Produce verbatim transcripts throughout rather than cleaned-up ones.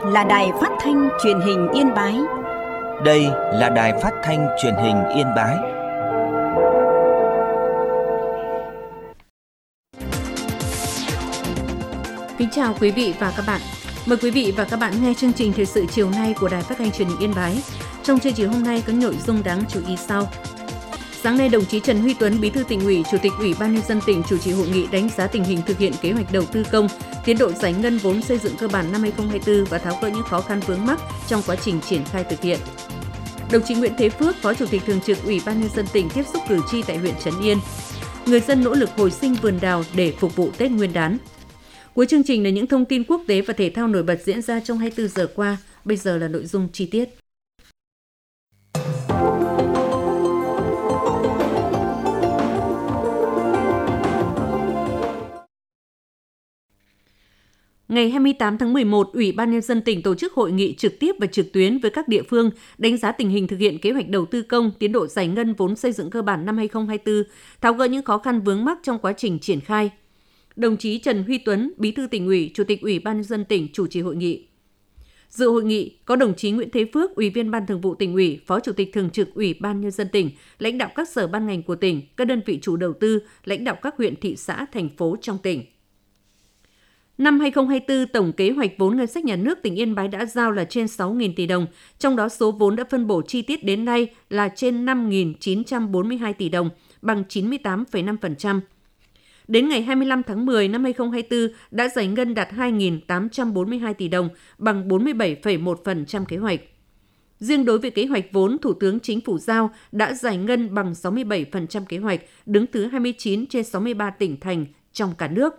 là Đài Phát thanh Truyền hình Yên Bái. Đây là Đài Phát thanh Truyền hình Yên Bái. Kính chào quý vị và các bạn. Mời quý vị và các bạn nghe chương trình thời sự chiều nay của Đài Phát thanh Truyền hình Yên Bái. Trong chương trình hôm nay có nội dung đáng chú ý sau. Sáng nay, đồng chí Trần Huy Tuấn, Bí thư Tỉnh ủy, Chủ tịch Ủy ban nhân dân tỉnh chủ trì hội nghị đánh giá tình hình thực hiện kế hoạch đầu tư công, tiến độ giải ngân vốn xây dựng cơ bản năm hai không hai tư và tháo gỡ những khó khăn vướng mắc trong quá trình triển khai thực hiện. Đồng chí Nguyễn Thế Phước, Phó Chủ tịch Thường trực Ủy ban nhân dân tỉnh tiếp xúc cử tri tại huyện Trấn Yên. Người dân nỗ lực hồi sinh vườn đào để phục vụ Tết Nguyên đán. Cuối chương trình là những thông tin quốc tế và thể thao nổi bật diễn ra trong hai mươi tư giờ qua. Bây giờ là nội dung chi tiết. Ngày hai mươi tám tháng mười một, Ủy ban nhân dân tỉnh tổ chức hội nghị trực tiếp và trực tuyến với các địa phương đánh giá tình hình thực hiện kế hoạch đầu tư công, tiến độ giải ngân vốn xây dựng cơ bản năm hai không hai tư, tháo gỡ những khó khăn vướng mắc trong quá trình triển khai. Đồng chí Trần Huy Tuấn, Bí thư Tỉnh ủy, Chủ tịch Ủy ban nhân dân tỉnh chủ trì hội nghị. Dự hội nghị có đồng chí Nguyễn Thế Phước, Ủy viên Ban Thường vụ Tỉnh ủy, Phó Chủ tịch Thường trực Ủy ban nhân dân tỉnh, lãnh đạo các sở ban ngành của tỉnh, các đơn vị chủ đầu tư, lãnh đạo các huyện, thị xã, thành phố trong tỉnh. Năm hai không hai tư, tổng kế hoạch vốn ngân sách nhà nước tỉnh Yên Bái đã giao là trên sáu nghìn tỷ đồng, trong đó số vốn đã phân bổ chi tiết đến nay là trên năm nghìn chín trăm bốn mươi hai tỷ đồng, bằng chín mươi tám phẩy năm phần trăm. Đến ngày hai mươi lăm tháng mười năm hai không hai tư đã giải ngân đạt hai nghìn tám trăm bốn mươi hai tỷ đồng, bằng bốn mươi bảy phẩy một phần trăm kế hoạch. Riêng đối với kế hoạch vốn Thủ tướng Chính phủ giao đã giải ngân bằng sáu mươi bảy phần trăm kế hoạch, đứng thứ hai mươi chín trên sáu mươi ba tỉnh thành trong cả nước.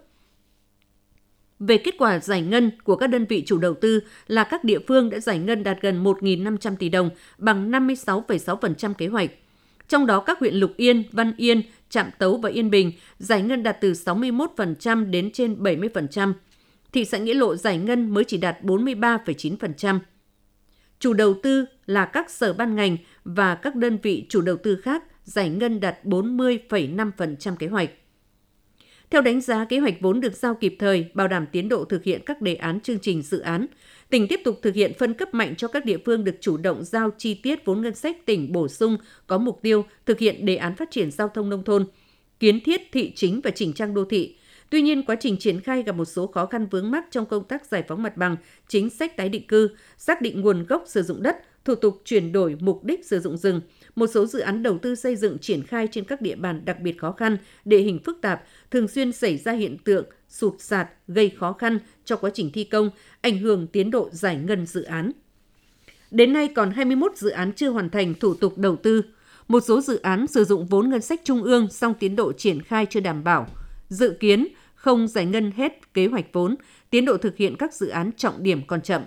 Về kết quả giải ngân của các đơn vị chủ đầu tư là các địa phương đã giải ngân đạt gần một nghìn năm trăm tỷ đồng, bằng năm mươi sáu phẩy sáu phần trăm kế hoạch. Trong đó các huyện Lục Yên, Văn Yên, Trạm Tấu và Yên Bình giải ngân đạt từ sáu mươi mốt phần trăm đến trên bảy mươi phần trăm. Thị xã Nghĩa Lộ giải ngân mới chỉ đạt bốn mươi ba phẩy chín phần trăm. Chủ đầu tư là các sở ban ngành và các đơn vị chủ đầu tư khác giải ngân đạt bốn mươi phẩy năm phần trăm kế hoạch. Theo đánh giá, kế hoạch vốn được giao kịp thời, bảo đảm tiến độ thực hiện các đề án chương trình dự án. Tỉnh tiếp tục thực hiện phân cấp mạnh cho các địa phương được chủ động giao chi tiết vốn ngân sách tỉnh bổ sung có mục tiêu thực hiện đề án phát triển giao thông nông thôn, kiến thiết thị chính và chỉnh trang đô thị. Tuy nhiên, quá trình triển khai gặp một số khó khăn vướng mắc trong công tác giải phóng mặt bằng, chính sách tái định cư, xác định nguồn gốc sử dụng đất, thủ tục chuyển đổi mục đích sử dụng rừng. Một số dự án đầu tư xây dựng triển khai trên các địa bàn đặc biệt khó khăn, địa hình phức tạp, thường xuyên xảy ra hiện tượng sụt sạt gây khó khăn cho quá trình thi công, ảnh hưởng tiến độ giải ngân dự án. Đến nay còn hai mươi mốt dự án chưa hoàn thành thủ tục đầu tư. Một số dự án sử dụng vốn ngân sách trung ương song tiến độ triển khai chưa đảm bảo. Dự kiến không giải ngân hết kế hoạch vốn, tiến độ thực hiện các dự án trọng điểm còn chậm.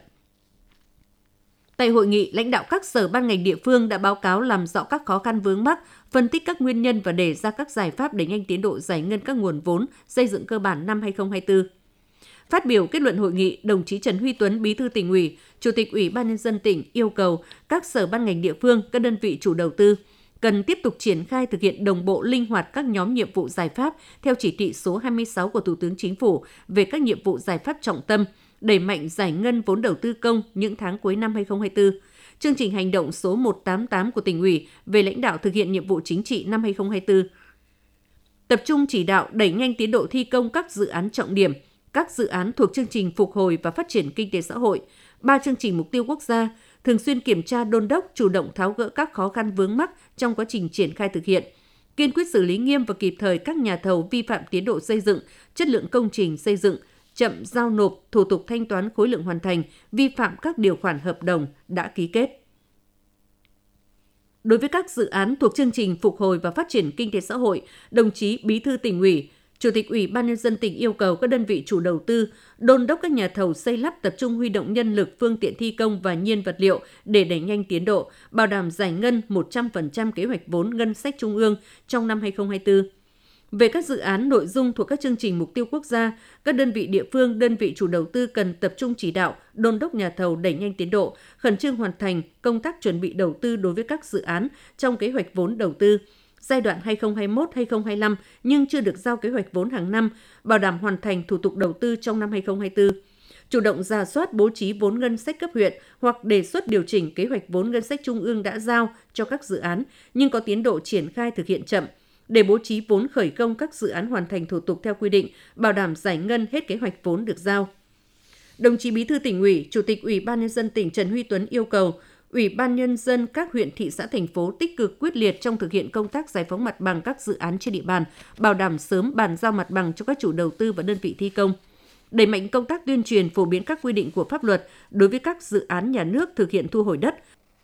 Tại hội nghị, lãnh đạo các sở ban ngành địa phương đã báo cáo làm rõ các khó khăn vướng mắc, phân tích các nguyên nhân và đề ra các giải pháp đẩy nhanh tiến độ giải ngân các nguồn vốn xây dựng cơ bản năm hai không hai tư. Phát biểu kết luận hội nghị, đồng chí Trần Huy Tuấn, Bí thư Tỉnh ủy, Chủ tịch Ủy ban nhân dân tỉnh yêu cầu các sở ban ngành địa phương, các đơn vị chủ đầu tư cần tiếp tục triển khai thực hiện đồng bộ linh hoạt các nhóm nhiệm vụ giải pháp theo chỉ thị số hai mươi sáu của Thủ tướng Chính phủ về các nhiệm vụ giải pháp trọng tâm, đẩy mạnh giải ngân vốn đầu tư công những tháng cuối năm hai không hai tư. Chương trình hành động số một trăm tám mươi tám của Tỉnh ủy về lãnh đạo thực hiện nhiệm vụ chính trị năm hai không hai tư. Tập trung chỉ đạo đẩy nhanh tiến độ thi công các dự án trọng điểm, các dự án thuộc chương trình phục hồi và phát triển kinh tế xã hội, ba chương trình mục tiêu quốc gia, thường xuyên kiểm tra đôn đốc, chủ động tháo gỡ các khó khăn vướng mắc trong quá trình triển khai thực hiện, kiên quyết xử lý nghiêm và kịp thời các nhà thầu vi phạm tiến độ xây dựng, chất lượng công trình xây dựng, chậm giao nộp, thủ tục thanh toán khối lượng hoàn thành, vi phạm các điều khoản hợp đồng đã ký kết. Đối với các dự án thuộc chương trình phục hồi và phát triển kinh tế xã hội, đồng chí Bí thư Tỉnh ủy, Chủ tịch Ủy ban nhân dân tỉnh yêu cầu các đơn vị chủ đầu tư đôn đốc các nhà thầu xây lắp tập trung huy động nhân lực, phương tiện thi công và nhiên vật liệu để đẩy nhanh tiến độ, bảo đảm giải ngân một trăm phần trăm kế hoạch vốn ngân sách trung ương trong năm hai không hai tư. Về các dự án nội dung thuộc các chương trình mục tiêu quốc gia, các đơn vị địa phương, đơn vị chủ đầu tư cần tập trung chỉ đạo, đôn đốc nhà thầu đẩy nhanh tiến độ, khẩn trương hoàn thành công tác chuẩn bị đầu tư đối với các dự án trong kế hoạch vốn đầu tư giai đoạn hai nghìn không trăm hai mươi mốt đến hai nghìn không trăm hai mươi lăm nhưng chưa được giao kế hoạch vốn hàng năm, bảo đảm hoàn thành thủ tục đầu tư trong năm hai nghìn không trăm hai mươi tư. chủ động rà soát bố trí vốn ngân sách cấp huyện hoặc đề xuất điều chỉnh kế hoạch vốn ngân sách trung ương đã giao cho các dự án nhưng có tiến độ triển khai thực hiện chậm, để bố trí vốn khởi công các dự án hoàn thành thủ tục theo quy định, bảo đảm giải ngân hết kế hoạch vốn được giao. Đồng chí Bí thư Tỉnh ủy, Chủ tịch Ủy ban Nhân dân tỉnh Trần Huy Tuấn yêu cầu Ủy ban Nhân dân các huyện, thị xã, thành phố tích cực quyết liệt trong thực hiện công tác giải phóng mặt bằng các dự án trên địa bàn, bảo đảm sớm bàn giao mặt bằng cho các chủ đầu tư và đơn vị thi công. Đẩy mạnh công tác tuyên truyền phổ biến các quy định của pháp luật đối với các dự án nhà nước thực hiện thu hồi đất.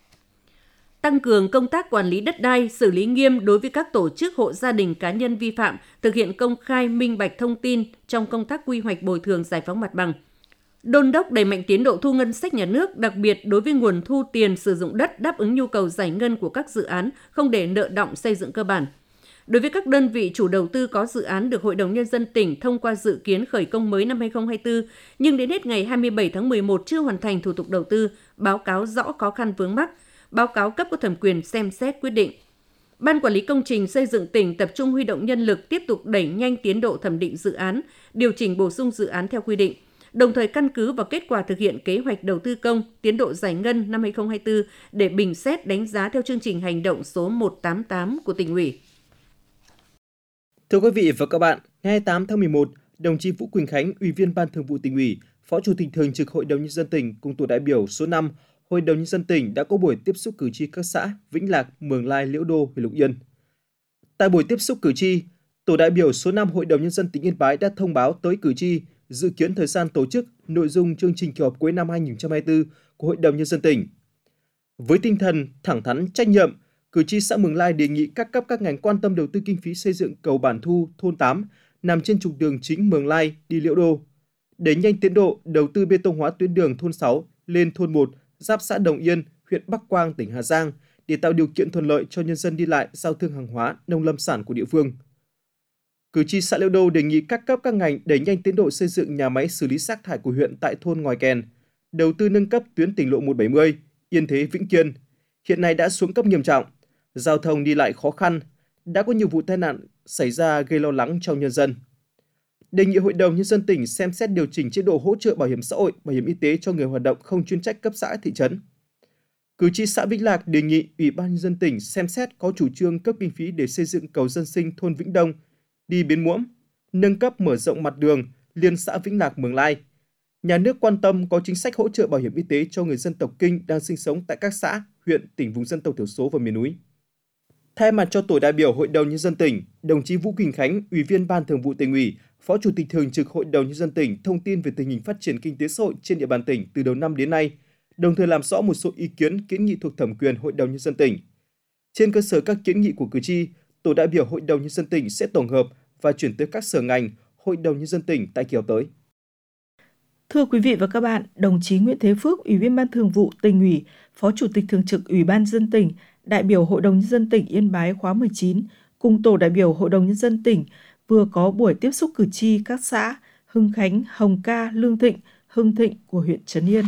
Tăng cường công tác quản lý đất đai, xử lý nghiêm đối với các tổ chức, hộ gia đình, cá nhân vi phạm, thực hiện công khai, minh bạch thông tin trong công tác quy hoạch, bồi thường, giải phóng mặt bằng. Đôn đốc đẩy mạnh tiến độ thu ngân sách nhà nước, đặc biệt đối với nguồn thu tiền sử dụng đất đáp ứng nhu cầu giải ngân của các dự án, không để nợ đọng xây dựng cơ bản. Đối với các đơn vị chủ đầu tư có dự án được Hội đồng Nhân dân tỉnh thông qua dự kiến khởi công mới năm hai không hai tư, nhưng đến hết ngày hai mươi bảy tháng mười một chưa hoàn thành thủ tục đầu tư, báo cáo rõ khó khăn vướng mắc, báo cáo cấp có thẩm quyền xem xét quyết định. Ban Quản lý Công trình Xây dựng tỉnh tập trung huy động nhân lực tiếp tục đẩy nhanh tiến độ thẩm định dự án, điều chỉnh bổ sung dự án theo quy định, đồng thời căn cứ vào kết quả thực hiện kế hoạch đầu tư công, tiến độ giải ngân năm hai không hai tư để bình xét đánh giá theo chương trình hành động số một trăm tám mươi tám của Tỉnh ủy. Thưa quý vị và các bạn, ngày hai mươi tám tháng mười một, đồng chí Vũ Quỳnh Khánh, Ủy viên Ban Thường vụ Tỉnh ủy, Phó Chủ tịch Thường trực Hội đồng Nhân dân tỉnh cùng tổ đại biểu số năm Hội đồng Nhân dân tỉnh đã có buổi tiếp xúc cử tri các xã Vĩnh Lạc, Mường Lai, Liễu Đô, huyện Lục Yên. Tại buổi tiếp xúc cử tri, tổ đại biểu số năm Hội đồng Nhân dân tỉnh Yên Bái đã thông báo tới cử tri dự kiến thời gian tổ chức, nội dung chương trình kỳ họp cuối năm hai không hai tư của Hội đồng Nhân dân tỉnh. Với tinh thần thẳng thắn, trách nhiệm, cử tri xã Mường Lai đề nghị các cấp các ngành quan tâm đầu tư kinh phí xây dựng cầu Bản Thu, thôn tám, nằm trên trục đường chính Mường Lai đi Liễu Đô. Đẩy nhanh tiến độ đầu tư bê tông hóa tuyến đường thôn sáu lên thôn một, giáp xã Đồng Yên, huyện Bắc Quang, tỉnh Hà Giang để tạo điều kiện thuận lợi cho nhân dân đi lại, giao thương hàng hóa, nông lâm sản của địa phương. Cử tri xã Liễu Đô đề nghị các cấp các ngành đẩy nhanh tiến độ xây dựng nhà máy xử lý rác thải của huyện tại thôn Ngòi Kèn, đầu tư nâng cấp tuyến tỉnh lộ một trăm bảy mươi, Yên Thế - Vĩnh Kiên. Hiện nay đã xuống cấp nghiêm trọng, giao thông đi lại khó khăn, đã có nhiều vụ tai nạn xảy ra gây lo lắng trong nhân dân. Đề nghị Hội đồng Nhân dân tỉnh xem xét điều chỉnh chế độ hỗ trợ bảo hiểm xã hội, bảo hiểm y tế cho người hoạt động không chuyên trách cấp xã, thị trấn. Cử tri xã Vĩnh Lạc đề nghị Ủy ban Nhân dân tỉnh xem xét có chủ trương cấp kinh phí để xây dựng cầu dân sinh thôn Vĩnh Đông, đi Bến Muỗng, nâng cấp mở rộng mặt đường liên xã Vĩnh Lạc, Mường Lai. Nhà nước quan tâm có chính sách hỗ trợ bảo hiểm y tế cho người dân tộc Kinh đang sinh sống tại các xã, huyện, tỉnh vùng dân tộc thiểu số và miền núi. Thay mặt cho tổ đại biểu Hội đồng Nhân dân tỉnh, đồng chí Vũ Quỳnh Khánh, Ủy viên Ban Thường vụ Tỉnh ủy, Phó Chủ tịch Thường trực Hội đồng Nhân dân tỉnh thông tin về tình hình phát triển kinh tế xã hội trên địa bàn tỉnh từ đầu năm đến nay, đồng thời làm rõ một số ý kiến, kiến nghị thuộc thẩm quyền Hội đồng Nhân dân tỉnh. Trên cơ sở các kiến nghị của cử tri, tổ đại biểu Hội đồng Nhân dân tỉnh sẽ tổng hợp và chuyển tới các sở ngành, Hội đồng Nhân dân tỉnh tại kỳ họp tới. Thưa quý vị và các bạn, đồng chí Nguyễn Thế Phước, Ủy viên Ban Thường vụ Tỉnh ủy, Phó Chủ tịch Thường trực Ủy ban Nhân dân tỉnh, đại biểu Hội đồng Nhân dân tỉnh Yên Bái khóa mười chín, cùng tổ đại biểu Hội đồng Nhân dân tỉnh vừa có buổi tiếp xúc cử tri các xã Hưng Khánh, Hồng Ca, Lương Thịnh, Hưng Thịnh của huyện Trấn Yên.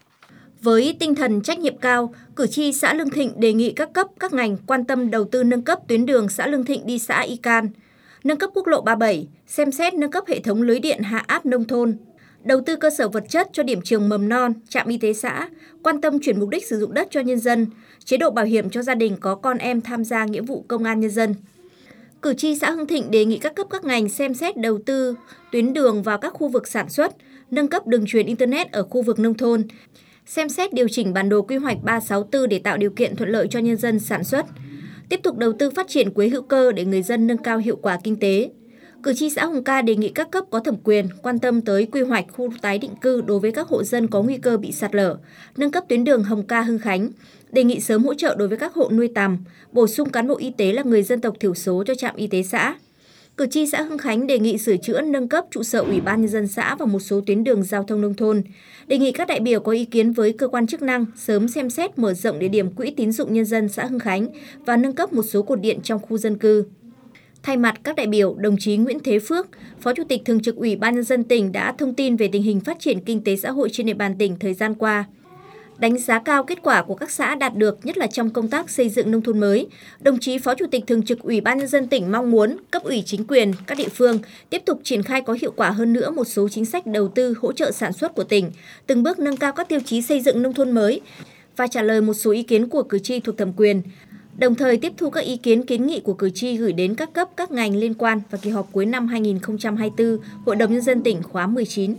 Với tinh thần trách nhiệm cao, cử tri xã Lương Thịnh đề nghị các cấp, các ngành quan tâm đầu tư nâng cấp tuyến đường xã Lương Thịnh đi xã Y Can, nâng cấp quốc lộ ba mươi bảy, xem xét nâng cấp hệ thống lưới điện hạ áp nông thôn, đầu tư cơ sở vật chất cho điểm trường mầm non, trạm y tế xã, quan tâm chuyển mục đích sử dụng đất cho nhân dân, chế độ bảo hiểm cho gia đình có con em tham gia nghĩa vụ công an nhân dân. Cử tri xã Hưng Thịnh đề nghị các cấp các ngành xem xét đầu tư tuyến đường vào các khu vực sản xuất, nâng cấp đường truyền Internet ở khu vực nông thôn, xem xét điều chỉnh bản đồ quy hoạch ba sáu tư để tạo điều kiện thuận lợi cho nhân dân sản xuất, tiếp tục đầu tư phát triển quế hữu cơ để người dân nâng cao hiệu quả kinh tế. Cử tri xã Hồng Ca đề nghị các cấp có thẩm quyền quan tâm tới quy hoạch khu tái định cư đối với các hộ dân có nguy cơ bị sạt lở, nâng cấp tuyến đường Hồng Ca Hưng Khánh, đề nghị sớm hỗ trợ đối với các hộ nuôi tằm, bổ sung cán bộ y tế là người dân tộc thiểu số cho trạm y tế xã. Cử tri xã Hưng Khánh đề nghị sửa chữa nâng cấp trụ sở Ủy ban Nhân dân xã và một số tuyến đường giao thông nông thôn. Đề nghị các đại biểu có ý kiến với cơ quan chức năng sớm xem xét mở rộng địa điểm quỹ tín dụng nhân dân xã Hưng Khánh và nâng cấp một số cột điện trong khu dân cư. Thay mặt các đại biểu, đồng chí Nguyễn Thế Phước, Phó Chủ tịch Thường trực Ủy ban Nhân dân tỉnh đã thông tin về tình hình phát triển kinh tế xã hội trên địa bàn tỉnh thời gian qua. Đánh giá cao kết quả của các xã đạt được, nhất là trong công tác xây dựng nông thôn mới, đồng chí Phó Chủ tịch Thường trực Ủy ban Nhân dân tỉnh mong muốn cấp ủy chính quyền, các địa phương tiếp tục triển khai có hiệu quả hơn nữa một số chính sách đầu tư hỗ trợ sản xuất của tỉnh, từng bước nâng cao các tiêu chí xây dựng nông thôn mới và trả lời một số ý kiến của cử tri thuộc thẩm quyền, đồng thời tiếp thu các ý kiến kiến nghị của cử tri gửi đến các cấp, các ngành liên quan vào kỳ họp cuối năm hai nghìn không trăm hai mươi tư Hội đồng Nhân dân tỉnh khóa mười chín.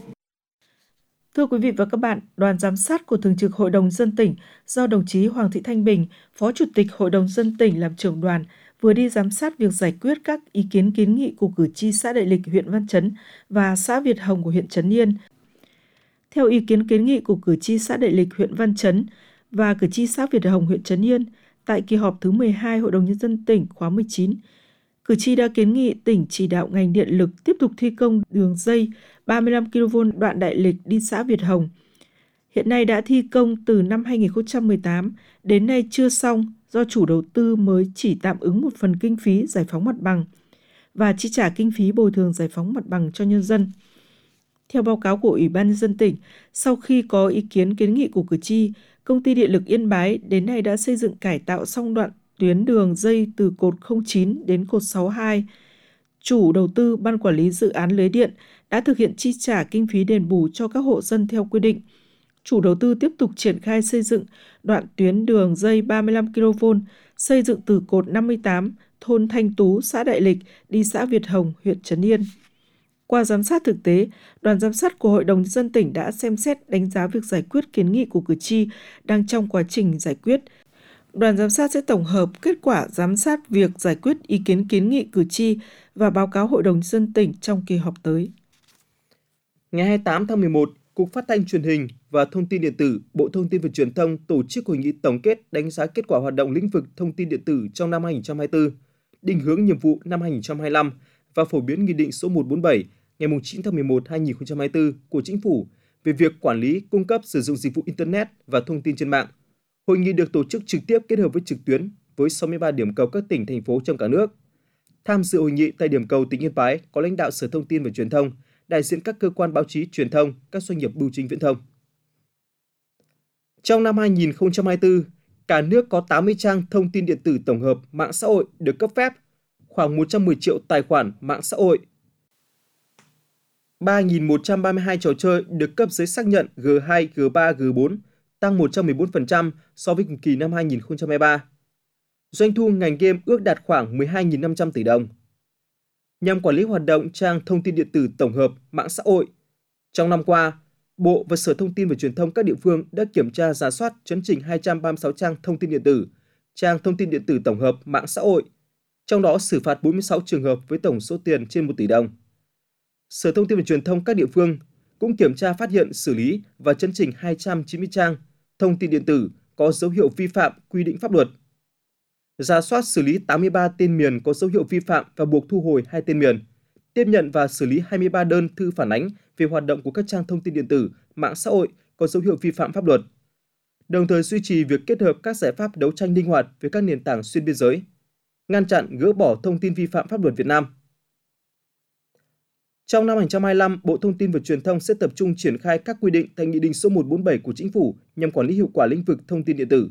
Thưa quý vị và các bạn, đoàn giám sát của Thường trực Hội đồng Nhân dân tỉnh do đồng chí Hoàng Thị Thanh Bình, Phó Chủ tịch Hội đồng Nhân dân tỉnh làm trưởng đoàn, vừa đi giám sát việc giải quyết các ý kiến kiến nghị của cử tri xã Đại Lịch, huyện Văn Chấn và xã Việt Hồng của huyện Trấn Yên. Theo ý kiến kiến nghị của cử tri xã Đại Lịch, huyện Văn Chấn và cử tri xã Việt Hồng, huyện Trấn Yên, tại kỳ họp thứ mười hai Hội đồng Nhân dân tỉnh khóa mười chín, cử tri đã kiến nghị tỉnh chỉ đạo ngành điện lực tiếp tục thi công đường dây ba mươi lăm ki lô vôn đoạn Đại Lịch đi xã Việt Hồng. Hiện nay đã thi công từ năm hai nghìn không trăm mười tám, đến nay chưa xong do chủ đầu tư mới chỉ tạm ứng một phần kinh phí giải phóng mặt bằng và chi trả kinh phí bồi thường giải phóng mặt bằng cho nhân dân. Theo báo cáo của Ủy ban Nhân dân tỉnh, sau khi có ý kiến kiến nghị của cử tri, Công ty Điện lực Yên Bái đến nay đã xây dựng cải tạo xong đoạn tuyến đường dây từ cột không chín đến cột sáu mươi hai. Chủ đầu tư Ban Quản lý Dự án Lưới Điện đã thực hiện chi trả kinh phí đền bù cho các hộ dân theo quy định. Chủ đầu tư tiếp tục triển khai xây dựng đoạn tuyến đường dây ba mươi lăm ki lô vôn xây dựng từ cột năm mươi tám, thôn Thanh Tú, xã Đại Lịch đi xã Việt Hồng, huyện Trấn Yên. Qua giám sát thực tế, đoàn giám sát của Hội đồng Nhân dân tỉnh đã xem xét đánh giá việc giải quyết kiến nghị của cử tri đang trong quá trình giải quyết. Đoàn giám sát sẽ tổng hợp kết quả giám sát việc giải quyết ý kiến kiến nghị cử tri và báo cáo Hội đồng Nhân dân tỉnh trong kỳ họp tới. Ngày hai mươi tám tháng mười một, Cục Phát thanh Truyền hình và Thông tin điện tử, Bộ Thông tin và Truyền thông tổ chức hội nghị tổng kết đánh giá kết quả hoạt động lĩnh vực thông tin điện tử trong năm hai nghìn không trăm hai mươi tư, định hướng nhiệm vụ năm hai nghìn không trăm hai mươi lăm và phổ biến Nghị định số một trăm bốn mươi bảy ngày chín tháng mười một năm hai nghìn không trăm hai mươi tư của Chính phủ về việc quản lý, cung cấp sử dụng dịch vụ Internet và thông tin trên mạng. Hội nghị được tổ chức trực tiếp kết hợp với trực tuyến với sáu mươi ba điểm cầu các tỉnh, thành phố trong cả nước. Tham dự hội nghị tại điểm cầu tỉnh Yên Bái có lãnh đạo Sở Thông tin và Truyền thông, đại diện các cơ quan báo chí truyền thông, các doanh nghiệp bưu chính viễn thông. Trong năm hai nghìn không trăm hai mươi tư, cả nước có tám mươi trang thông tin điện tử tổng hợp mạng xã hội được cấp phép, khoảng một trăm mười triệu tài khoản mạng xã hội. ba nghìn một trăm ba mươi hai trò chơi được cấp giấy xác nhận G hai, G ba, G bốn, tăng một trăm mười bốn phần trăm so với cùng kỳ năm hai nghìn không trăm hai mươi ba. Doanh thu ngành game ước đạt khoảng mười hai nghìn năm trăm tỷ đồng. Nhằm quản lý hoạt động trang thông tin điện tử tổng hợp mạng xã hội, trong năm qua, Bộ và Sở Thông tin và Truyền thông các địa phương đã kiểm tra rà soát chấn chỉnh hai trăm ba mươi sáu trang thông tin điện tử, trang thông tin điện tử tổng hợp mạng xã hội, trong đó xử phạt bốn mươi sáu trường hợp với tổng số tiền trên một tỷ đồng. Sở Thông tin và Truyền thông các địa phương cũng kiểm tra phát hiện, xử lý và chấn chỉnh hai trăm chín mươi trang thông tin điện tử có dấu hiệu vi phạm quy định pháp luật. Rà soát xử lý tám mươi ba tên miền có dấu hiệu vi phạm và buộc thu hồi hai tên miền. Tiếp nhận và xử lý hai mươi ba đơn thư phản ánh về hoạt động của các trang thông tin điện tử, mạng xã hội có dấu hiệu vi phạm pháp luật. Đồng thời duy trì việc kết hợp các giải pháp đấu tranh linh hoạt với các nền tảng xuyên biên giới, ngăn chặn gỡ bỏ thông tin vi phạm pháp luật Việt Nam. Trong năm hai nghìn không trăm hai mươi lăm, Bộ Thông tin và Truyền thông sẽ tập trung triển khai các quy định tại Nghị định số một trăm bốn mươi bảy của Chính phủ nhằm quản lý hiệu quả lĩnh vực thông tin điện tử.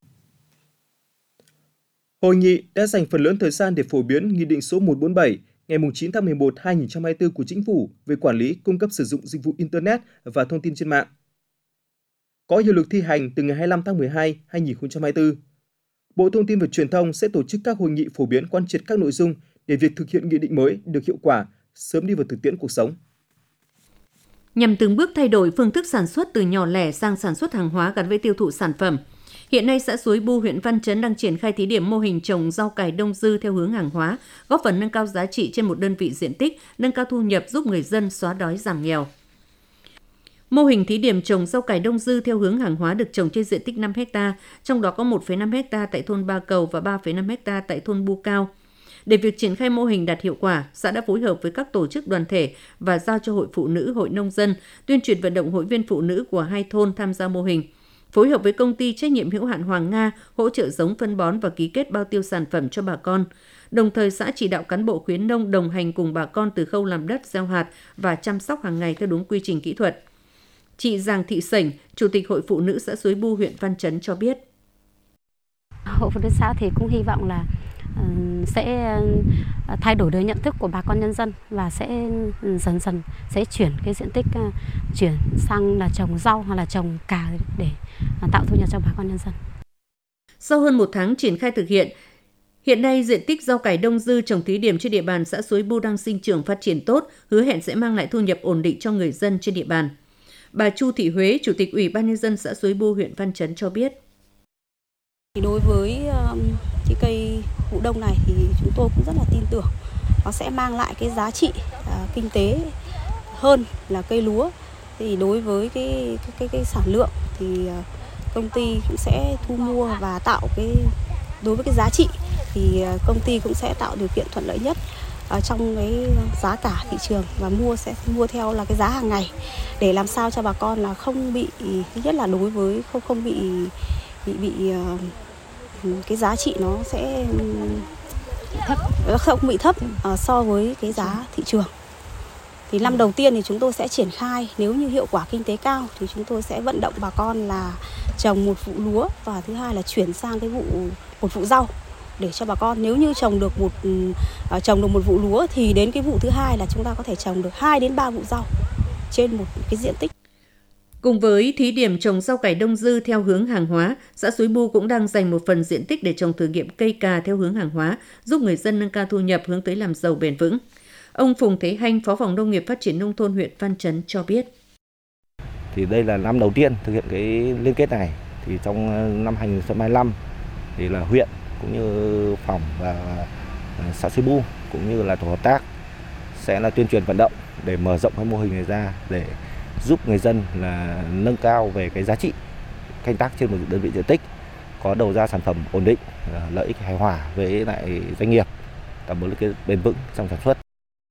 Hội nghị đã dành phần lớn thời gian để phổ biến Nghị định số một trăm bốn mươi bảy ngày chín tháng mười một năm hai nghìn không trăm hai mươi tư của Chính phủ về quản lý, cung cấp sử dụng dịch vụ Internet và thông tin trên mạng. Có hiệu lực thi hành từ ngày hai mươi lăm tháng mười hai năm hai nghìn không trăm hai mươi tư. Bộ Thông tin và Truyền thông sẽ tổ chức các hội nghị phổ biến quán triệt các nội dung để việc thực hiện nghị định mới được hiệu quả, sớm đi vào thực tiễn cuộc sống. Nhằm từng bước thay đổi phương thức sản xuất từ nhỏ lẻ sang sản xuất hàng hóa gắn với tiêu thụ sản phẩm, hiện nay xã Suối Bu, huyện Văn Chấn đang triển khai thí điểm mô hình trồng rau cải đông dư theo hướng hàng hóa, góp phần nâng cao giá trị trên một đơn vị diện tích, nâng cao thu nhập giúp người dân xóa đói giảm nghèo. Mô hình thí điểm trồng rau cải đông dư theo hướng hàng hóa được trồng trên diện tích năm héc ta, trong đó có một phẩy năm héc ta tại thôn Ba Cầu và ba phẩy năm héc ta tại thôn Bu Cao. Để việc triển khai mô hình đạt hiệu quả, xã đã phối hợp với các tổ chức đoàn thể và giao cho Hội Phụ Nữ, Hội Nông dân tuyên truyền vận động hội viên phụ nữ của hai thôn tham gia mô hình. Phối hợp với công ty trách nhiệm hữu hạn Hoàng Nga hỗ trợ giống phân bón và ký kết bao tiêu sản phẩm cho bà con. Đồng thời xã chỉ đạo cán bộ khuyến nông đồng hành cùng bà con từ khâu làm đất, gieo hạt và chăm sóc hàng ngày theo đúng quy trình kỹ thuật. Chị Giàng Thị Sảnh, Chủ tịch Hội Phụ nữ xã Suối Bu, huyện Văn Chấn cho biết. Hội Phụ nữ xã thì cũng hy vọng là sẽ thay đổi được nhận thức của bà con nhân dân và sẽ dần dần sẽ chuyển cái diện tích chuyển sang là trồng rau hoặc là trồng cà để tạo thu nhập cho bà con nhân dân. Sau hơn một tháng triển khai thực hiện, hiện nay diện tích rau cải đông dư trồng thí điểm trên địa bàn xã Suối Bu đang sinh trưởng phát triển tốt, hứa hẹn sẽ mang lại thu nhập ổn định cho người dân trên địa bàn. Bà Chu Thị Huế, Chủ tịch Ủy ban nhân dân xã Suối Bu, huyện Văn Chấn cho biết. Đối với cái cây vụ đông này thì chúng tôi cũng rất là tin tưởng nó sẽ mang lại cái giá trị uh, kinh tế hơn là cây lúa. Thì đối với cái cái cái, cái sản lượng thì uh, công ty cũng sẽ thu mua và tạo cái đối với cái giá trị thì uh, công ty cũng sẽ tạo điều kiện thuận lợi nhất uh, trong cái giá cả thị trường và mua sẽ mua theo là cái giá hàng ngày để làm sao cho bà con là không bị, thứ nhất là đối với không không bị bị bị uh, cái giá trị nó sẽ thấp, không bị thấp uh, so với cái giá thị trường. Thì năm đầu tiên thì chúng tôi sẽ triển khai, nếu như hiệu quả kinh tế cao thì chúng tôi sẽ vận động bà con là trồng một vụ lúa và thứ hai là chuyển sang cái vụ một vụ rau để cho bà con, nếu như trồng được một uh, trồng được một vụ lúa thì đến cái vụ thứ hai là chúng ta có thể trồng được hai đến ba vụ rau trên một cái diện tích. Cùng với thí điểm trồng rau cải đông dư theo hướng hàng hóa, xã Suối Bu cũng đang dành một phần diện tích để trồng thử nghiệm cây cà theo hướng hàng hóa, giúp người dân nâng cao thu nhập hướng tới làm giàu bền vững. Ông Phùng Thế Hanh, Phó Phòng Nông nghiệp Phát triển Nông thôn huyện Văn Chấn cho biết. Thì đây là năm đầu tiên thực hiện cái liên kết này. Thì trong năm hai nghìn không trăm hai mươi lăm thì là huyện cũng như phòng và xã Suối Bu cũng như là tổ hợp tác sẽ là tuyên truyền vận động để mở rộng cái mô hình này ra để giúp người dân là nâng cao về cái giá trị canh tác trên một đơn vị diện tích, có đầu ra sản phẩm ổn định, lợi ích hài hòa với lại doanh nghiệp, tạo một cái bền vững trong sản xuất.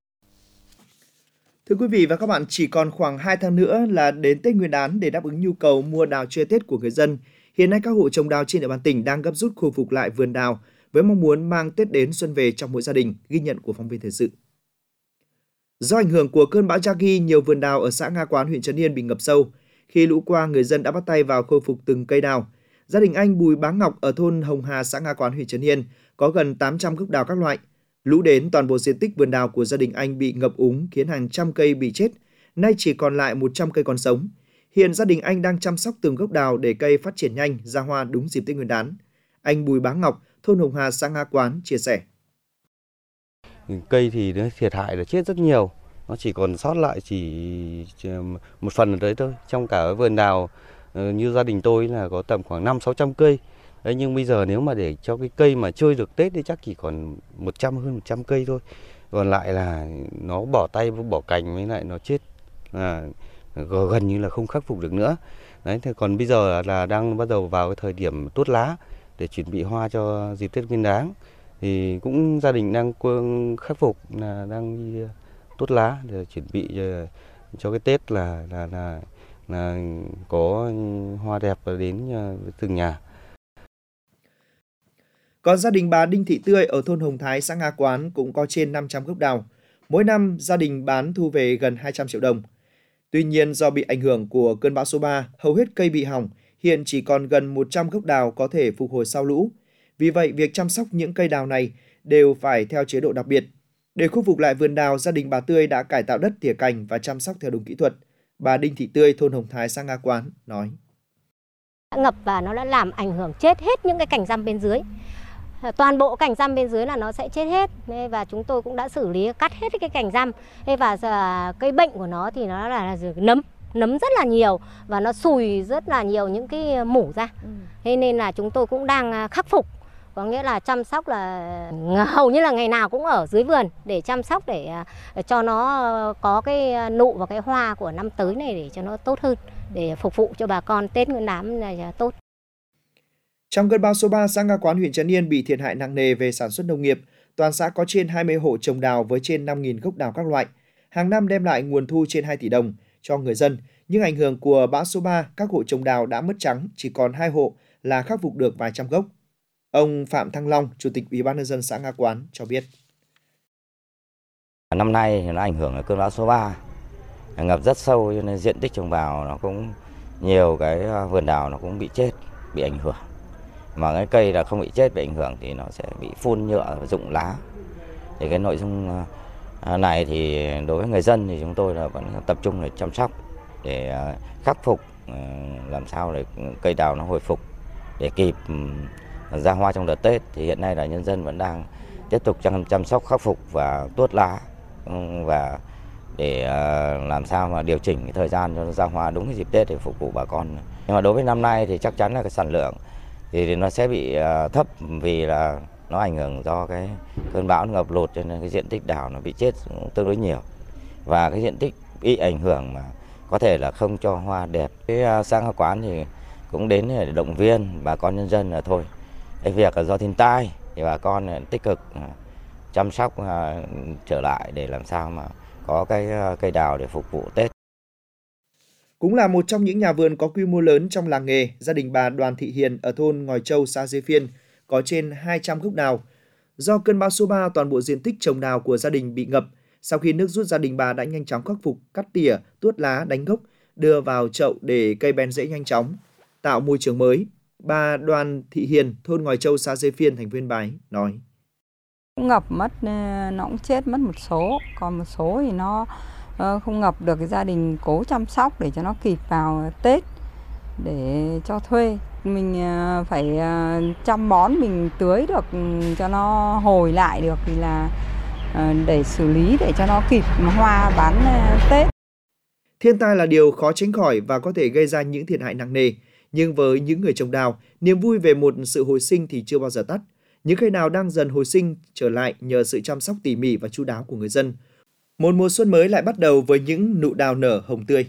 Thưa quý vị và các bạn, chỉ còn khoảng hai tháng nữa là đến Tết Nguyên đán. Để đáp ứng nhu cầu mua đào chơi Tết của người dân, hiện nay các hộ trồng đào trên địa bàn tỉnh đang gấp rút khôi phục lại vườn đào với mong muốn mang Tết đến xuân về trong mỗi gia đình, ghi nhận của phóng viên thời sự. Do ảnh hưởng của cơn bão Yagi, nhiều vườn đào ở xã Nga Quán, huyện Trấn Yên bị ngập sâu. Khi lũ qua, người dân đã bắt tay vào khôi phục từng cây đào. Gia đình anh Bùi Bá Ngọc ở thôn Hồng Hà, xã Nga Quán, huyện Trấn Yên có gần tám trăm gốc đào các loại. Lũ đến, toàn bộ diện tích vườn đào của gia đình anh bị ngập úng, khiến hàng trăm cây bị chết. Nay chỉ còn lại một trăm cây còn sống. Hiện gia đình anh đang chăm sóc từng gốc đào để cây phát triển nhanh, ra hoa đúng dịp Tết Nguyên đán. Anh Bùi Bá Ngọc, thôn Hồng Hà, xã Nga Quán chia sẻ. Cây thì nó thiệt hại là chết rất nhiều. Nó chỉ còn sót lại chỉ một phần ở đấy thôi. Trong cả vườn đào như gia đình tôi là có tầm khoảng năm sáu trăm cây. Đấy, nhưng bây giờ nếu mà để cho cái cây mà chơi được Tết thì chắc chỉ còn một trăm hơn một trăm cây thôi. Còn lại là nó bỏ tay bỏ cành với lại nó chết, là gần như là không khắc phục được nữa. Đấy, thì còn bây giờ là đang bắt đầu vào cái thời điểm tuốt lá để chuẩn bị hoa cho dịp Tết Nguyên đán. Thì cũng gia đình đang khắc phục, là đang đi tuốt lá để chuẩn bị cho cái Tết là là là, là có hoa đẹp đến từng nhà. Còn gia đình bà Đinh Thị Tươi ở thôn Hồng Thái, xã Nga Quán cũng có trên năm trăm gốc đào. Mỗi năm gia đình bán thu về gần hai trăm triệu đồng. Tuy nhiên do bị ảnh hưởng của cơn bão số ba, hầu hết cây bị hỏng, hiện chỉ còn gần một trăm gốc đào có thể phục hồi sau lũ. Vì vậy, việc chăm sóc những cây đào này đều phải theo chế độ đặc biệt. Để khôi phục lại vườn đào, gia đình bà Tươi đã cải tạo đất, tỉa cành và chăm sóc theo đúng kỹ thuật. Bà Đinh Thị Tươi, thôn Hồng Thái, xã Nga Quán nói: Ngập và nó đã làm ảnh hưởng chết hết những cái cành răm bên dưới. Toàn bộ cành răm bên dưới là nó sẽ chết hết, và chúng tôi cũng đã xử lý cắt hết cái cành răm. Và cái bệnh của nó thì nó là nấm, nấm rất là nhiều và nó sùi rất là nhiều những cái mủ ra. Thế nên là chúng tôi cũng đang khắc phục, có nghĩa là chăm sóc là hầu như là ngày nào cũng ở dưới vườn để chăm sóc để cho nó có cái nụ và cái hoa của năm tới này để cho nó tốt hơn, để phục vụ cho bà con Tết Nguyên đán là tốt. Trong cơn bão số ba, xã Nga Quán, huyện Trấn Yên bị thiệt hại nặng nề về sản xuất nông nghiệp. Toàn xã có trên hai mươi hộ trồng đào với trên năm nghìn gốc đào các loại. Hàng năm đem lại nguồn thu trên hai tỷ đồng cho người dân. Nhưng ảnh hưởng của bão số ba, các hộ trồng đào đã mất trắng, chỉ còn hai hộ là khắc phục được vài trăm gốc. Ông Phạm Thăng Long, Chủ tịch Ủy ban nhân dân xã Nga Quán cho biết. Năm nay nó ảnh hưởng của cơn bão số ba. ngập rất sâu cho nên diện tích trồng đào nó cũng nhiều, cái vườn đào nó cũng bị chết, bị ảnh hưởng. Mà cái cây là không bị chết, bị ảnh hưởng thì nó sẽ bị phun nhựa và rụng lá. Thì cái nội dung này thì đối với người dân thì chúng tôi là vẫn tập trung để chăm sóc để khắc phục làm sao để cây đào nó hồi phục để kịp ra hoa trong đợt Tết. Thì hiện nay là nhân dân vẫn đang tiếp tục chăm, chăm sóc khắc phục và tuốt lá và để làm sao mà điều chỉnh cái thời gian cho nó ra hoa đúng cái dịp Tết để phục vụ bà con. Nhưng mà đối với năm nay thì chắc chắn là cái sản lượng thì nó sẽ bị thấp vì là nó ảnh hưởng do cái cơn bão ngập lụt cho nên cái diện tích đào nó bị chết tương đối nhiều. Và cái diện tích bị ảnh hưởng mà có thể là không cho hoa đẹp. Cái sang Hoa Quán thì cũng đến để động viên bà con nhân dân là thôi. Cái việc là do thiên tai thì bà con tích cực chăm sóc trở lại để làm sao mà có cái cây đào để phục vụ Tết. Cũng là một trong những nhà vườn có quy mô lớn trong làng nghề, gia đình bà Đoàn Thị Hiền ở thôn Ngòi Châu, xã Dế Phiên có trên hai trăm gốc đào. Do cơn bão số ba, toàn bộ diện tích trồng đào của gia đình bị ngập. Sau khi nước rút, gia đình bà đã nhanh chóng khắc phục, cắt tỉa, tuốt lá, đánh gốc, đưa vào chậu để cây bén rễ nhanh chóng, tạo môi trường mới. Bà Đoàn Thị Hiền, thôn Ngòi Châu, xã Dế Phiên, thành phố Yên Bái nói: Ngập mất nó cũng chết mất một số, còn một số thì nó không ngập được, cái gia đình cố chăm sóc để cho nó kịp vào Tết để cho thuê. Mình phải chăm bón, mình tưới được cho nó hồi lại được thì là để xử lý để cho nó kịp hoa bán Tết. Thiên tai là điều khó tránh khỏi và có thể gây ra những thiệt hại nặng nề. Nhưng với những người trồng đào, niềm vui về một sự hồi sinh thì chưa bao giờ tắt. Những cây đào đang dần hồi sinh trở lại nhờ sự chăm sóc tỉ mỉ và chu đáo của người dân. Một mùa xuân mới lại bắt đầu với những nụ đào nở hồng tươi.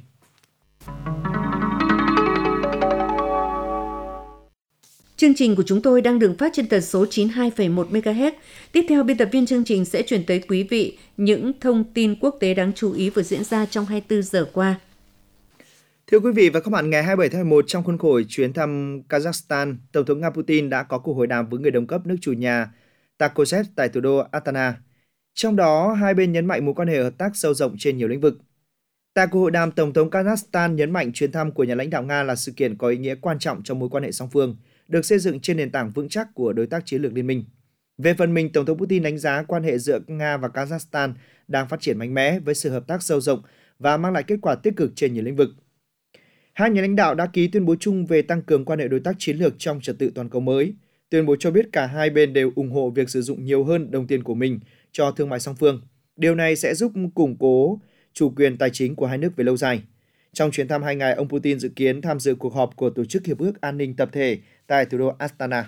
Chương trình của chúng tôi đang được phát trên tần số chín mươi hai phẩy một mê ga héc. Tiếp theo, biên tập viên chương trình sẽ chuyển tới quý vị những thông tin quốc tế đáng chú ý vừa diễn ra trong hai mươi tư giờ qua. Thưa quý vị và các bạn, ngày hai mươi bảy tháng mười một, trong khuôn khổ chuyến thăm Kazakhstan, Tổng thống Nga Putin đã có cuộc hội đàm với người đồng cấp nước chủ nhà Takosev tại thủ đô Astana. Trong đó, hai bên nhấn mạnh mối quan hệ hợp tác sâu rộng trên nhiều lĩnh vực. Tại cuộc hội đàm, Tổng thống Kazakhstan nhấn mạnh chuyến thăm của nhà lãnh đạo Nga là sự kiện có ý nghĩa quan trọng trong mối quan hệ song phương, được xây dựng trên nền tảng vững chắc của đối tác chiến lược liên minh. Về phần mình, Tổng thống Putin đánh giá quan hệ giữa Nga và Kazakhstan đang phát triển mạnh mẽ với sự hợp tác sâu rộng và mang lại kết quả tích cực trên nhiều lĩnh vực. Hai nhà lãnh đạo đã ký tuyên bố chung về tăng cường quan hệ đối tác chiến lược trong trật tự toàn cầu mới. Tuyên bố cho biết cả hai bên đều ủng hộ việc sử dụng nhiều hơn đồng tiền của mình cho thương mại song phương. Điều này sẽ giúp củng cố chủ quyền tài chính của hai nước về lâu dài. Trong chuyến thăm hai ngày, ông Putin dự kiến tham dự cuộc họp của Tổ chức Hiệp ước An ninh Tập thể tại thủ đô Astana.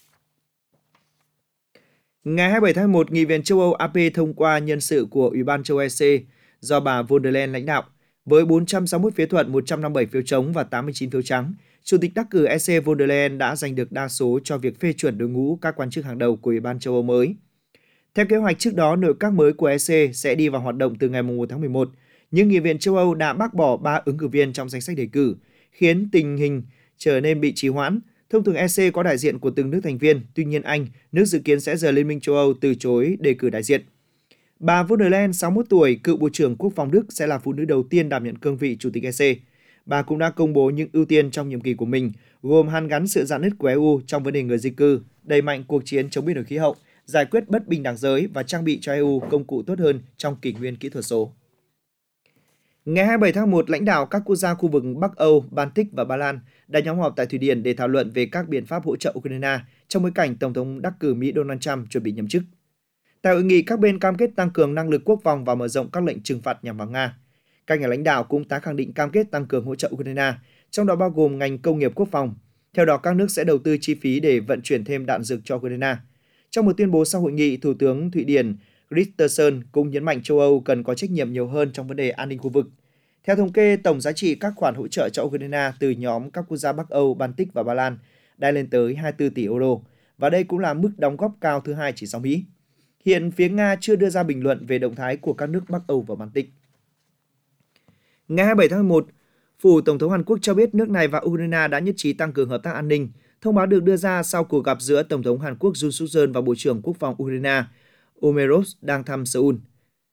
Ngày hai mươi bảy tháng mười một, Nghị viện châu Âu E P thông qua nhân sự của Ủy ban châu Âu E C do bà von der Leyen lãnh đạo. Với bốn trăm sáu mươi mốt phiếu thuận, một trăm năm mươi bảy phiếu chống và tám mươi chín phiếu trắng, Chủ tịch đắc cử E C von der Leyen đã giành được đa số cho việc phê chuẩn đội ngũ các quan chức hàng đầu của Ủy ban châu Âu mới. Theo kế hoạch trước đó, nội các mới của E C sẽ đi vào hoạt động từ ngày một tháng mười một, nhưng Nghị viện châu Âu đã bác bỏ ba ứng cử viên trong danh sách đề cử, khiến tình hình trở nên bị trì hoãn. Thông thường E C có đại diện của từng nước thành viên, tuy nhiên Anh, nước dự kiến sẽ rời Liên minh châu Âu, từ chối đề cử đại diện. Bà von der Leyen, sáu mươi mốt tuổi, cựu Bộ trưởng Quốc phòng Đức, sẽ là phụ nữ đầu tiên đảm nhận cương vị Chủ tịch E C. Bà cũng đã công bố những ưu tiên trong nhiệm kỳ của mình, gồm hàn gắn sự rạn nứt của E U trong vấn đề người di cư, đẩy mạnh cuộc chiến chống biến đổi khí hậu, giải quyết bất bình đẳng giới và trang bị cho E U công cụ tốt hơn trong kỷ nguyên kỹ thuật số. Ngày hai mươi bảy tháng mười một, lãnh đạo các quốc gia khu vực Bắc Âu, Baltic và Ba Lan đã nhóm họp tại Thụy Điển để thảo luận về các biện pháp hỗ trợ Ukraine trong bối cảnh Tổng thống đắc cử Mỹ Donald Trump chuẩn bị nhậm chức. Tại hội nghị, các bên cam kết tăng cường năng lực quốc phòng và mở rộng các lệnh trừng phạt nhằm vào Nga. Các nhà lãnh đạo cũng tái khẳng định cam kết tăng cường hỗ trợ Ukraine, trong đó bao gồm ngành công nghiệp quốc phòng. Theo đó, các nước sẽ đầu tư chi phí để vận chuyển thêm đạn dược cho Ukraine. Trong một tuyên bố sau hội nghị, Thủ tướng Thụy Điển Kristersson cũng nhấn mạnh châu Âu cần có trách nhiệm nhiều hơn trong vấn đề an ninh khu vực. Theo thống kê, tổng giá trị các khoản hỗ trợ cho Ukraine từ nhóm các quốc gia Bắc Âu, Baltic và Ba Lan đã lên tới hai mươi tư tỷ euro, và đây cũng là mức đóng góp cao thứ hai chỉ sau Mỹ. Hiện phía Nga chưa đưa ra bình luận về động thái của các nước Bắc Âu và Baltic. Ngày hai mươi bảy tháng mười một, Phủ Tổng thống Hàn Quốc cho biết nước này và Ukraine đã nhất trí tăng cường hợp tác an ninh. Thông báo được đưa ra sau cuộc gặp giữa Tổng thống Hàn Quốc Yoon Suk Yeol và Bộ trưởng Quốc phòng Ukraine Umerov đang thăm Seoul.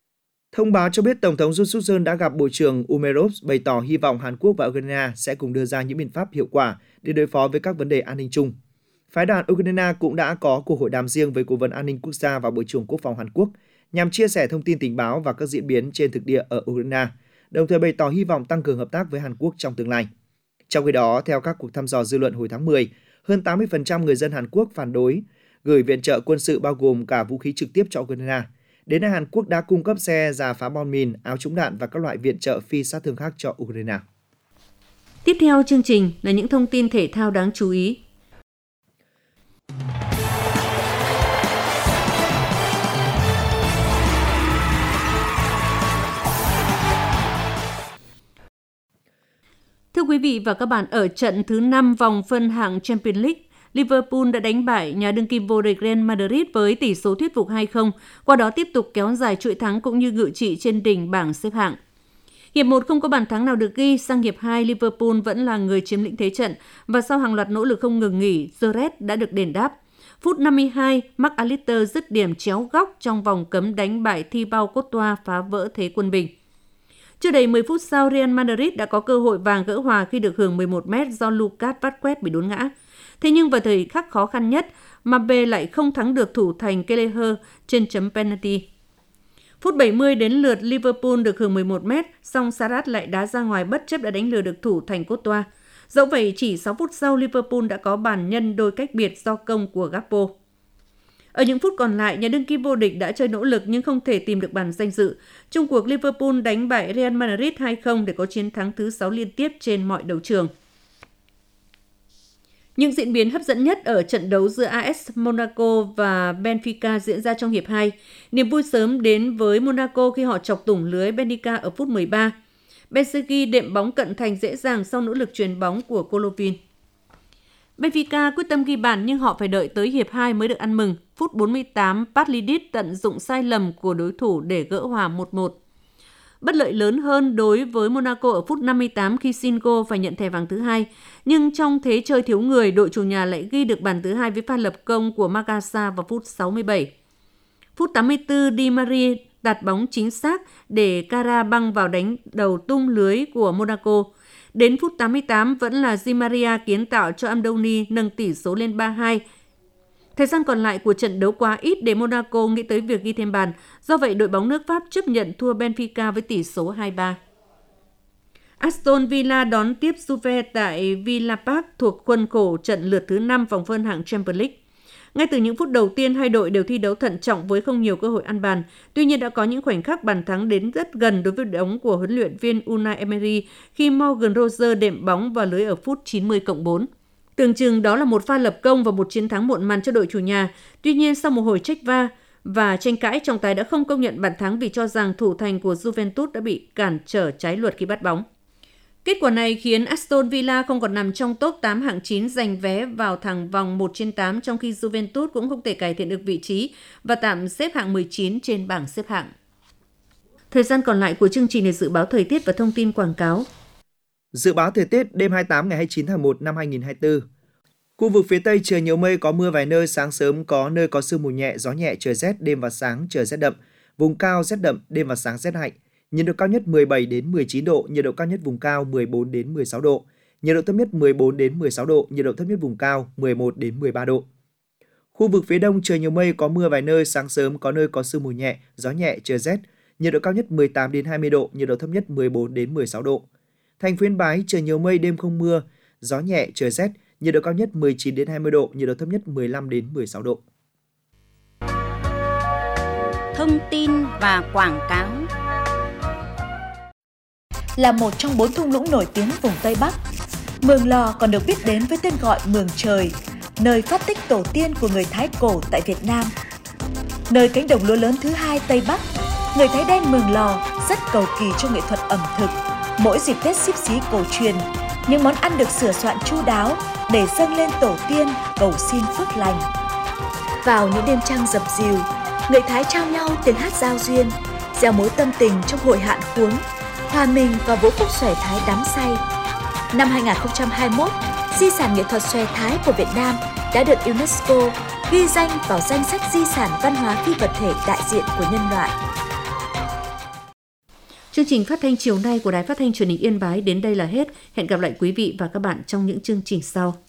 Thông báo cho biết Tổng thống Yoon suk yeol đã gặp Bộ trưởng Umerov, bày tỏ hy vọng Hàn Quốc và Ukraine sẽ cùng đưa ra những biện pháp hiệu quả để đối phó với các vấn đề an ninh chung. Phái đoàn Ukraine cũng đã có cuộc hội đàm riêng với Cố vấn An ninh Quốc gia và Bộ trưởng Quốc phòng Hàn Quốc nhằm chia sẻ thông tin tình báo và các diễn biến trên thực địa ở Ukraine, đồng thời bày tỏ hy vọng tăng cường hợp tác với Hàn Quốc trong tương lai. Trong khi đó, theo các cuộc thăm dò dư luận hồi tháng mười, hơn tám mươi phần trăm người dân Hàn Quốc phản đối gửi viện trợ quân sự bao gồm cả vũ khí trực tiếp cho Ukraine. Đến nay, Hàn Quốc đã cung cấp xe rà phá bom mìn, áo chống đạn và các loại viện trợ phi sát thương khác cho Ukraine. Tiếp theo chương trình là những thông tin thể thao đáng chú ý. Thưa quý vị và các bạn, ở trận thứ năm vòng phân hạng Champions League, Liverpool đã đánh bại nhà đương kim vô địch Real Madrid với tỷ số thuyết phục hai không, qua đó tiếp tục kéo dài chuỗi thắng cũng như ngự trị trên đỉnh bảng xếp hạng. Hiệp một không có bàn thắng nào được ghi, sang hiệp hai Liverpool vẫn là người chiếm lĩnh thế trận và sau hàng loạt nỗ lực không ngừng nghỉ, The Reds đã được đền đáp. Phút năm mươi hai, Marc Allister dứt điểm chéo góc trong vòng cấm đánh bại Thibaut Courtois phá vỡ thế quân bình. Chưa đầy mười phút sau, Real Madrid đã có cơ hội vàng gỡ hòa khi được hưởng mười một mét do Lucas Vazquez bị đốn ngã. Thế nhưng vào thời khắc khó khăn nhất, Mbappé lại không thắng được thủ thành Kelleher trên chấm penalty. Phút bảy mươi đến lượt Liverpool được hưởng mười một mét, song Sarat lại đá ra ngoài bất chấp đã đánh lừa được thủ thành Courtois. Dẫu vậy, chỉ sáu phút sau, Liverpool đã có bàn nhân đôi cách biệt do công của Gakpo. Ở những phút còn lại, nhà đương kim vô địch đã chơi nỗ lực nhưng không thể tìm được bàn danh dự. Chung cuộc, Liverpool đánh bại Real Madrid hai không để có chiến thắng thứ sáu liên tiếp trên mọi đấu trường. Những diễn biến hấp dẫn nhất ở trận đấu giữa a ét Monaco và Benfica diễn ra trong hiệp hai. Niềm vui sớm đến với Monaco khi họ chọc thủng lưới Benfica ở phút mười ba. Benzeki đệm bóng cận thành dễ dàng sau nỗ lực chuyền bóng của Golovin. Benfica quyết tâm ghi bàn nhưng họ phải đợi tới hiệp hai mới được ăn mừng. Phút bốn mươi tám, Pavlidis tận dụng sai lầm của đối thủ để gỡ hòa một một. Bất lợi lớn hơn đối với Monaco ở phút năm mươi tám khi Singo phải nhận thẻ vàng thứ hai. Nhưng trong thế chơi thiếu người, đội chủ nhà lại ghi được bàn thứ hai với pha lập công của Magasa vào phút sáu mươi bảy. Phút tám mươi tư, Di Maria đặt bóng chính xác để Cara băng vào đánh đầu tung lưới của Monaco. Đến phút tám mươi tám vẫn là Di Maria kiến tạo cho Amdouni nâng tỷ số lên ba hai. Thời gian còn lại của trận đấu quá ít để Monaco nghĩ tới việc ghi thêm bàn. Do vậy, đội bóng nước Pháp chấp nhận thua Benfica với tỷ số hai ba. Aston Villa đón tiếp Juve tại Villa Park thuộc khuôn khổ trận lượt thứ năm vòng phân hạng Champions League. Ngay từ những phút đầu tiên, hai đội đều thi đấu thận trọng với không nhiều cơ hội ăn bàn. Tuy nhiên đã có những khoảnh khắc bàn thắng đến rất gần đối với đội bóng của huấn luyện viên Unai Emery khi Morgan Rogers đệm bóng vào lưới ở phút chín mươi cộng bốn. Tưởng chừng đó là một pha lập công và một chiến thắng muộn màn cho đội chủ nhà. Tuy nhiên sau một hồi trách va và tranh cãi, trọng tài đã không công nhận bàn thắng vì cho rằng thủ thành của Juventus đã bị cản trở trái luật khi bắt bóng. Kết quả này khiến Aston Villa không còn nằm trong top tám hạng chín giành vé vào thẳng vòng một trên tám, trong khi Juventus cũng không thể cải thiện được vị trí và tạm xếp hạng mười chín trên bảng xếp hạng. Thời gian còn lại của chương trình là dự báo thời tiết và thông tin quảng cáo. Dự báo thời tiết đêm hai mươi tám ngày hai mươi chín tháng một năm hai nghìn không trăm hai mươi tư. Khu vực phía Tây trời nhiều mây, có mưa vài nơi, sáng sớm có nơi có sương mù nhẹ, gió nhẹ, trời rét, đêm và sáng trời rét đậm. Vùng cao rét đậm, đêm và sáng rét hại. Nhiệt độ cao nhất mười bảy đến mười chín độ, nhiệt độ cao nhất vùng cao mười bốn đến mười sáu độ. Nhiệt độ thấp nhất mười bốn đến mười sáu độ, nhiệt độ thấp nhất vùng cao mười một đến mười ba độ. Khu vực phía Đông trời nhiều mây, có mưa vài nơi, sáng sớm có nơi có sương mù nhẹ, gió nhẹ, trời rét. Nhiệt độ cao nhất mười tám đến hai mươi độ, nhiệt độ thấp nhất mười bốn đến mười sáu độ. Thành phố Yên Bái trời nhiều mây, đêm không mưa, gió nhẹ, trời rét, nhiệt độ cao nhất mười chín đến hai mươi độ, nhiệt độ thấp nhất mười lăm đến mười sáu độ. Thông tin và quảng cáo. Là một trong bốn thung lũng nổi tiếng vùng Tây Bắc, Mường Lò còn được biết đến với tên gọi Mường Trời, nơi phát tích tổ tiên của người Thái cổ tại Việt Nam. Nơi cánh đồng lúa lớn thứ hai Tây Bắc, người Thái đen Mường Lò rất cầu kỳ cho nghệ thuật ẩm thực. Mỗi dịp Tết Xíp Xí cổ truyền, những món ăn được sửa soạn chu đáo để dâng lên tổ tiên cầu xin phước lành. Vào những đêm trăng dập dìu, người Thái trao nhau tiếng hát giao duyên, gieo mối tâm tình trong hội hạn khuống, hòa mình vào vũ khúc xòe Thái đắm say. Năm hai nghìn không trăm hai mươi mốt, di sản nghệ thuật xòe Thái của Việt Nam đã được UNESCO ghi danh vào danh sách di sản văn hóa phi vật thể đại diện của nhân loại. Chương trình phát thanh chiều nay của Đài Phát thanh Truyền hình Yên Bái đến đây là hết. Hẹn gặp lại quý vị và các bạn trong những chương trình sau.